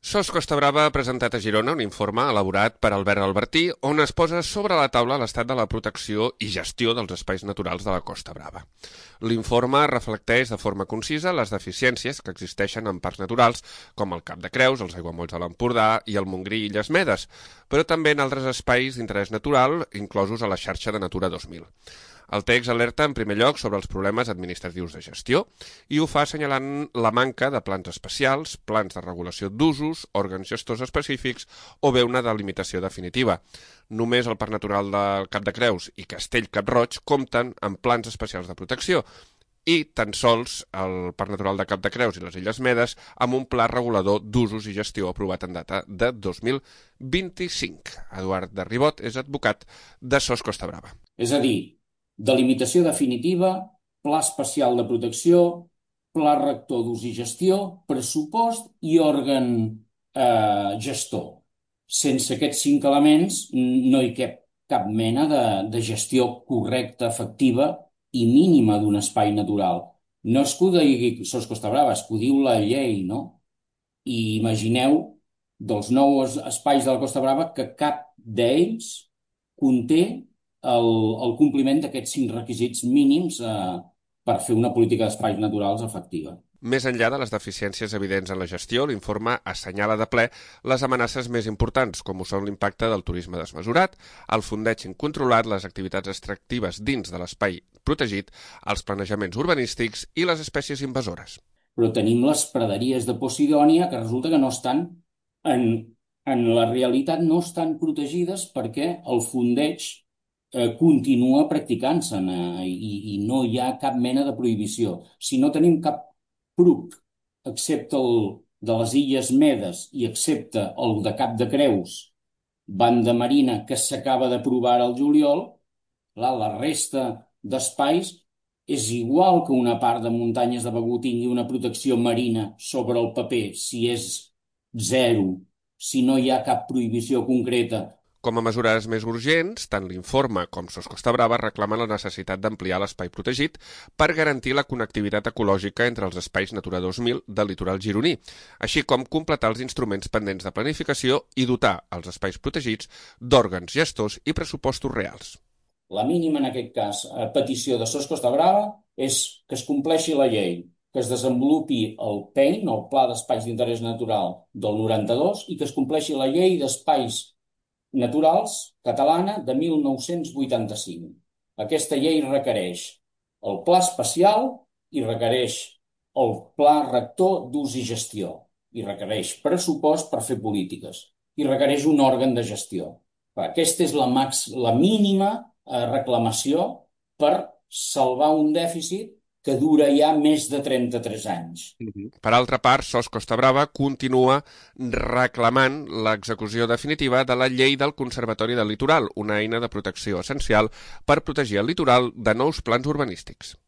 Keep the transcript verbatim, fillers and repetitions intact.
Sos Costa Brava ha presentat a Girona un informe elaborat per Albert Albertí on es posa sobre la taula l'estat de la protecció i gestió dels espais naturals de la Costa Brava. L'informe reflecteix de forma concisa les deficiències que existeixen en parcs naturals com el Cap de Creus, els aiguamolls de l'Empordà i el Montgrí i Illes Medes, però també en altres espais d'interès natural inclosos a la xarxa de Natura dos mil. El text alerta en primer lloc sobre els problemes administratius de gestió i ho fa assenyalant la manca de plans especials, plans de regulació d'usos, òrgans gestors específics o bé una delimitació definitiva. Només el Parc Natural del Cap de Creus i Castell-Cap-roig compten amb plans especials de protecció i tan sols el Parc Natural de Cap de Creus i les Illes Medes amb un pla regulador d'usos i gestió aprovat en data de dos mil vint-i-cinc. Eduard de Ribot és advocat de Sos Costa Brava. És a dir, delimitació definitiva, pla especial de protecció, pla rector d'ús i gestió, pressupost i òrgan eh, gestor. Sense aquests cinc elements no hi cap cap mena de, de gestió correcta, efectiva i mínima d'un espai natural. No és que ho digui Sos Costa Brava, és que ho diu la llei, no? I imagineu dels nou espais de la Costa Brava que cap d'ells conté El, el compliment d'aquests cinc requisits mínims eh, per fer una política d'espais naturals efectiva. Més enllà de les deficiències evidents en la gestió, l'informe assenyala de ple les amenaces més importants, com ho són l'impacte del turisme desmesurat, el fondeig incontrolat, les activitats extractives dins de l'espai protegit, els planejaments urbanístics i les espècies invasores. Però tenim les praderies de Posidònia que resulta que no estan, en, en la realitat no estan protegides perquè el fondeig Eh, continua practicant-se eh, i, i no hi ha cap mena de prohibició. Si no tenim cap pruc, excepte el de les Illes Medes i excepte el de Cap de Creus, banda marina, que s'acaba d'aprovar al juliol, la, la resta d'espais és igual que una part de muntanyes de Begur tingui una protecció marina sobre el paper, si és zero, si no hi ha cap prohibició concreta. Com a mesures més urgents, tant l'informe com Sos Costa Brava reclamen la necessitat d'ampliar l'espai protegit per garantir la connectivitat ecològica entre els espais Natura dos mil del litoral gironí, així com completar els instruments pendents de planificació i dotar els espais protegits d'òrgans gestors i pressupostos reals. La mínima en aquest cas, a petició de Sos Costa Brava, és que es compleixi la llei, que es desenvolupi el P E I N, el Pla d'Espais d'Interès Natural del noranta-dos, i que es compleixi la llei d'espais naturals catalana de mil nou-cents vuitanta-cinc. Aquesta llei requereix el pla especial i requereix el pla rector d'ús i gestió i requereix pressupost per fer polítiques i requereix un òrgan de gestió. Aquesta és la, max, la mínima eh, reclamació per salvar un dèficit que dura ja més de trenta-tres anys. Per altra part, Sos Costa Brava continua reclamant l'execució definitiva de la llei del Conservatori del Litoral, una eina de protecció essencial per protegir el litoral de nous plans urbanístics.